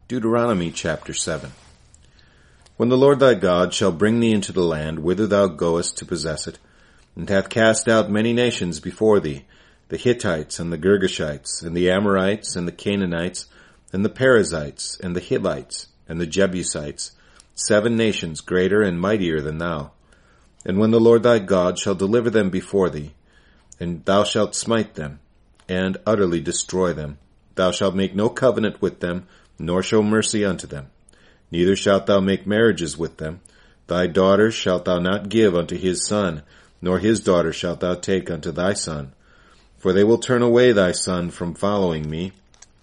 Deuteronomy chapter 7. When the Lord thy God shall bring thee into the land whither thou goest to possess it, and hath cast out many nations before thee, the Hittites, and the Girgashites, and the Amorites, and the Canaanites, and the Perizzites, and the Hivites, and the Jebusites, 7 nations greater and mightier than thou. And when the Lord thy God shall deliver them before thee, and thou shalt smite them, and utterly destroy them, thou shalt make no covenant with them, nor show mercy unto them. Neither shalt thou make marriages with them. Thy daughter shalt thou not give unto his son, nor his daughter shalt thou take unto thy son. For they will turn away thy son from following me,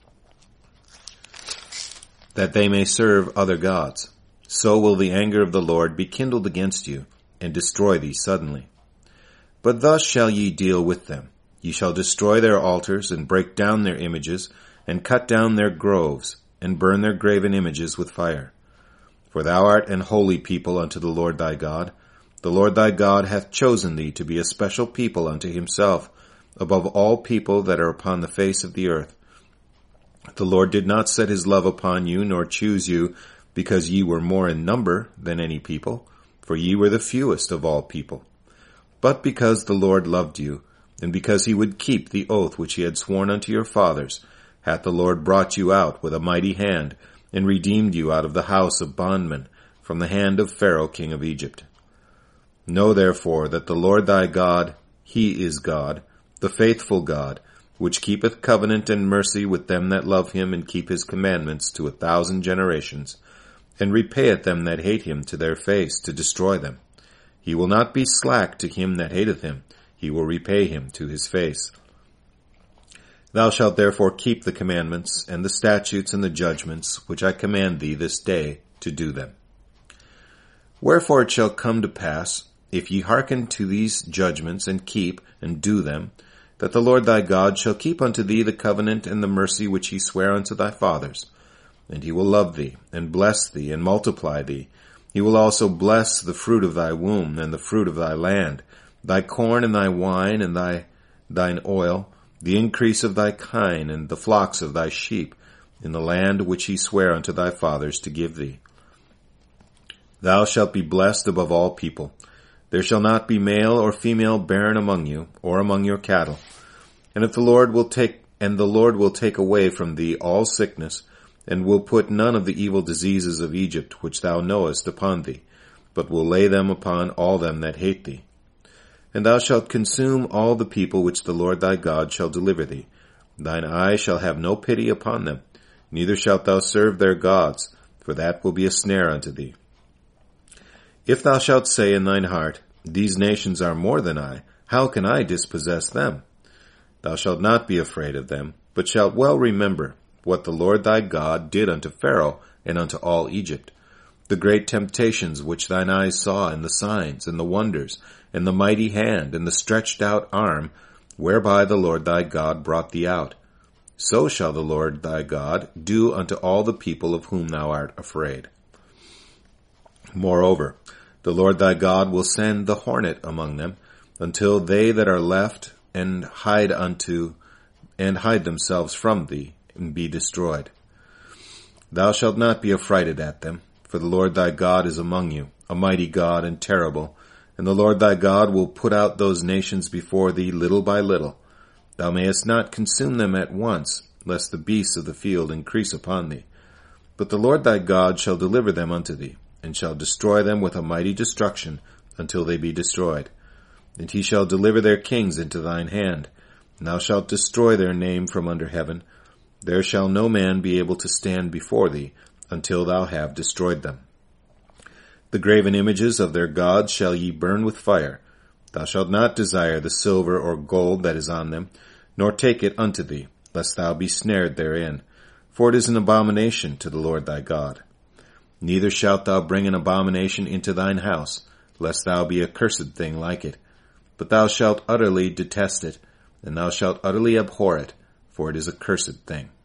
that they may serve other gods. So will the anger of the Lord be kindled against you, and destroy thee suddenly. But thus shall ye deal with them. Ye shall destroy their altars, and break down their images, and cut down their groves, and burn their graven images with fire. For thou art an holy people unto the Lord thy God. The Lord thy God hath chosen thee to be a special people unto himself, above all people that are upon the face of the earth. The Lord did not set his love upon you, nor choose you, because ye were more in number than any people, for ye were the fewest of all people. But because the Lord loved you, and because he would keep the oath which he had sworn unto your fathers, hath the Lord brought you out with a mighty hand, and redeemed you out of the house of bondmen, from the hand of Pharaoh king of Egypt. Know therefore that the Lord thy God, he is God, the faithful God, which keepeth covenant and mercy with them that love him and keep his commandments to 1,000 generations, and repayeth them that hate him to their face, to destroy them. He will not be slack to him that hateth him, he will repay him to his face. Thou shalt therefore keep the commandments, and the statutes, and the judgments, which I command thee this day, to do them. Wherefore it shall come to pass, if ye hearken to these judgments, and keep, and do them, that the Lord thy God shall keep unto thee the covenant and the mercy which he sware unto thy fathers. And he will love thee, and bless thee, and multiply thee. He will also bless the fruit of thy womb, and the fruit of thy land, thy corn, and thy wine, and thine oil, the increase of thy kine, and the flocks of thy sheep, in the land which he sware unto thy fathers to give thee. Thou shalt be blessed above all people. There shall not be male or female barren among you, or among your cattle. And the Lord will take away from thee all sickness, and will put none of the evil diseases of Egypt which thou knowest upon thee, but will lay them upon all them that hate thee. And thou shalt consume all the people which the Lord thy God shall deliver thee. Thine eye shall have no pity upon them, neither shalt thou serve their gods, for that will be a snare unto thee. If thou shalt say in thine heart, These nations are more than I, how can I dispossess them? Thou shalt not be afraid of them, but shalt well remember what the Lord thy God did unto Pharaoh and unto all Egypt, the great temptations which thine eyes saw, and the signs, and the wonders, and the mighty hand, and the stretched out arm, whereby the Lord thy God brought thee out. So shall the Lord thy God do unto all the people of whom thou art afraid. Moreover, the Lord thy God will send the hornet among them, until they that are left and hide themselves from thee, and be destroyed. Thou shalt not be affrighted at them, for the Lord thy God is among you, a mighty God and terrible, and the Lord thy God will put out those nations before thee little by little. Thou mayest not consume them at once, lest the beasts of the field increase upon thee. But the Lord thy God shall deliver them unto thee, and shall destroy them with a mighty destruction, until they be destroyed. And he shall deliver their kings into thine hand, and thou shalt destroy their name from under heaven. There shall no man be able to stand before thee, until thou have destroyed them. The graven images of their gods shall ye burn with fire. Thou shalt not desire the silver or gold that is on them, nor take it unto thee, lest thou be snared therein, for it is an abomination to the Lord thy God. Neither shalt thou bring an abomination into thine house, lest thou be a cursed thing like it. But thou shalt utterly detest it, and thou shalt utterly abhor it, for it is a cursed thing.